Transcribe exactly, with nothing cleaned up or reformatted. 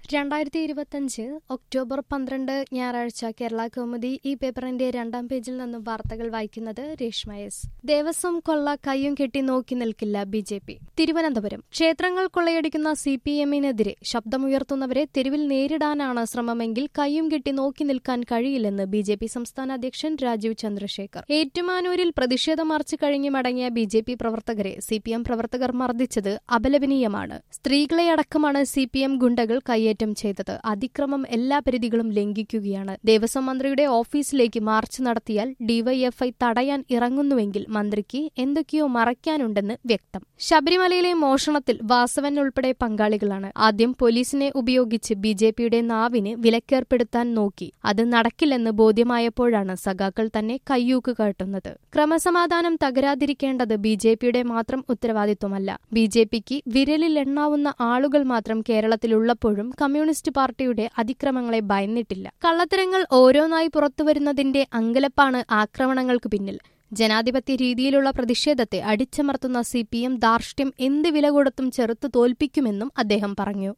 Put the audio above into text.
രണ്ടായിരത്തി ഇരുപത്തിയഞ്ച് ഒക്ടോബർ പന്ത്രണ്ട് ഞായറാഴ്ച കേരള കൗമുദി ഈ പേപ്പറിന്റെ രണ്ടാം പേജിൽ നിന്നും വാർത്തകൾ വായിക്കുന്നത് രേഷ്മ എസ്. ദേവസ്വം കൊള്ള കയ്യും കെട്ടി നോക്കി നിൽക്കില്ല ബി ജെ പി. തിരുവനന്തപുരം. ക്ഷേത്രങ്ങൾ കൊള്ളയടിക്കുന്ന സി പി എമ്മിനെതിരെ ശബ്ദമുയർത്തുന്നവരെ തെരുവിൽ നേരിടാനാണ് ശ്രമമെങ്കിൽ കയ്യും കെട്ടി നോക്കി നിൽക്കാൻ കഴിയില്ലെന്ന് ബി ജെ പി സംസ്ഥാന അധ്യക്ഷൻ രാജീവ് ചന്ദ്രശേഖർ. ഏറ്റുമാനൂരിൽ പ്രതിഷേധ മാർച്ച് കഴിഞ്ഞ് മടങ്ങിയ ബി ജെ പി പ്രവർത്തകരെ സി പി എം പ്രവർത്തകർ മർദ്ദിച്ചത് അപലപനീയമാണ്. സ്ത്രീകളെയടക്കമാണ് സി പി എം ഗുണ്ടകൾ കയ്യേറ്റം ചെയ്തത്. അതിക്രമം എല്ലാ പരിധികളും ലംഘിക്കുകയാണ്. ദേവസ്വം മന്ത്രിയുടെ ഓഫീസിലേക്ക് മാർച്ച് നടത്തിയാൽ ഡിവൈഎഫ്ഐ തടയാൻ ഇറങ്ങുന്നുവെങ്കിൽ മന്ത്രിക്ക് എന്തൊക്കെയോ മറയ്ക്കാനുണ്ടെന്ന് വ്യക്തം. ശബരിമലയിലെ മോഷണത്തിൽ വാസവൻ ഉൾപ്പെടെ പങ്കാളികളാണ്. ആദ്യം പോലീസിനെ ഉപയോഗിച്ച് ബി ജെ പിയുടെ നാവിന് വിലക്കേർപ്പെടുത്താൻ നോക്കി. അത് നടക്കില്ലെന്ന് ബോധ്യമായപ്പോഴാണ് സഖാക്കൾ തന്നെ കയ്യൂക്ക് കാട്ടുന്നത്. ക്രമസമാധാനം തകരാതിരിക്കേണ്ടത് ബി ജെ പിയുടെ മാത്രം ഉത്തരവാദിത്വമല്ല. ബി ജെ പിക്ക് വിരലിലെണ്ണാവുന്ന ആളുകൾ മാത്രം കേരളത്തിലുള്ളപ്പോഴും കമ്മ്യൂണിസ്റ്റ് പാർട്ടിയുടെ അതിക്രമങ്ങളെ ഭയന്നിട്ടില്ല. കള്ളത്തരങ്ങൾ ഓരോന്നായി പുറത്തുവരുന്നതിന്റെ അങ്കലപ്പാണ് ആക്രമണങ്ങൾക്ക് പിന്നിൽ. ജനാധിപത്യ രീതിയിലുള്ള പ്രതിഷേധത്തെ അടിച്ചമർത്തുന്ന സി പി എം ധാർഷ്ട്യം എന്ത് വില കൊടുത്തും ചെറുത്തു തോൽപ്പിക്കുമെന്നും അദ്ദേഹം പറഞ്ഞു.